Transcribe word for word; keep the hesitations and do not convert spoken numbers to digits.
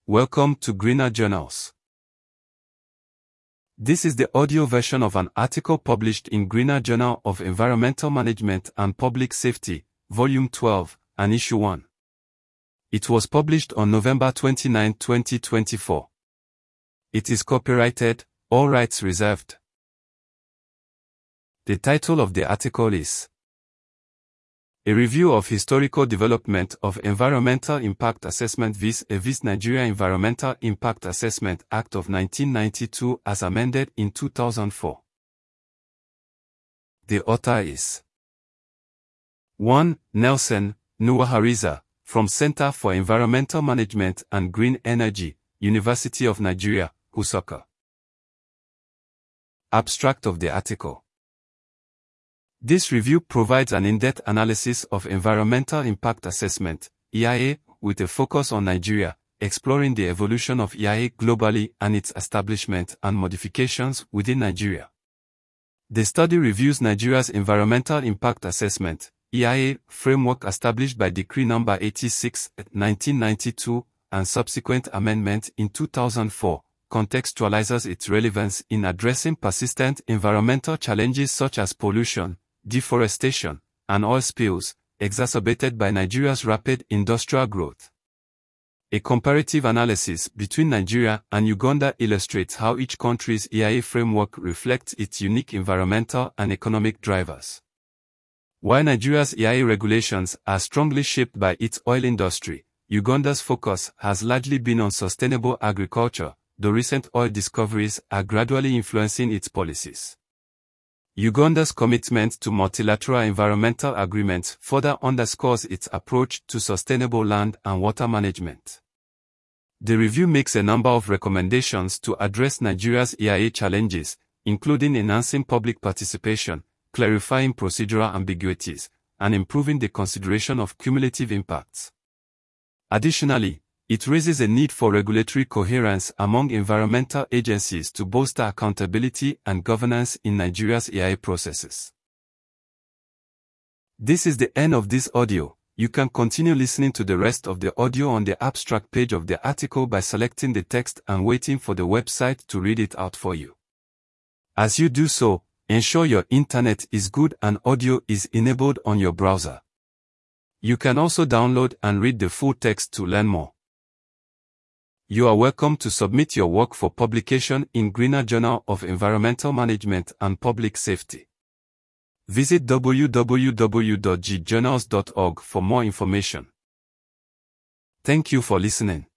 Welcome to Greener Journals. This is the audio version of an article published in Greener Journal of Environmental Management and Public Safety, Volume twelve, and Issue one. It was published on November twenty-ninth, twenty twenty-four. It is copyrighted, all rights reserved. The title of the article is A Review of Historical Development of Environmental Impact Assessment vis-a-vis Nigeria Environmental Impact Assessment Act of nineteen ninety-two as amended in two thousand four. The author is one. Nelson Nuwahariza, from Center for Environmental Management and Green Energy, University of Nigeria, Nsukka. Abstract of the article. This review provides an in-depth analysis of environmental impact assessment, E I A, with a focus on Nigeria, exploring the evolution of E I A globally and its establishment and modifications within Nigeria. The study reviews Nigeria's environmental impact assessment, E I A, framework established by Decree number eighty-six, nineteen ninety-two, and subsequent amendment in two thousand four, contextualizes its relevance in addressing persistent environmental challenges such as pollution, deforestation, and oil spills, exacerbated by Nigeria's rapid industrial growth. A comparative analysis between Nigeria and Uganda illustrates how each country's E I A framework reflects its unique environmental and economic drivers. While Nigeria's E I A regulations are strongly shaped by its oil industry, Uganda's focus has largely been on sustainable agriculture, though recent oil discoveries are gradually influencing its policies. Uganda's commitment to multilateral environmental agreements further underscores its approach to sustainable land and water management. The review makes a number of recommendations to address Nigeria's E I A challenges, including enhancing public participation, clarifying procedural ambiguities, and improving the consideration of cumulative impacts. Additionally, it raises a need for regulatory coherence among environmental agencies to bolster accountability and governance in Nigeria's E I A processes. This is the end of this audio. You can continue listening to the rest of the audio on the abstract page of the article by selecting the text and waiting for the website to read it out for you. As you do so, ensure your internet is good and audio is enabled on your browser. You can also download and read the full text to learn more. You are welcome to submit your work for publication in Greener Journal of Environmental Management and Public Safety. Visit w w w dot g journals dot org for more information. Thank you for listening.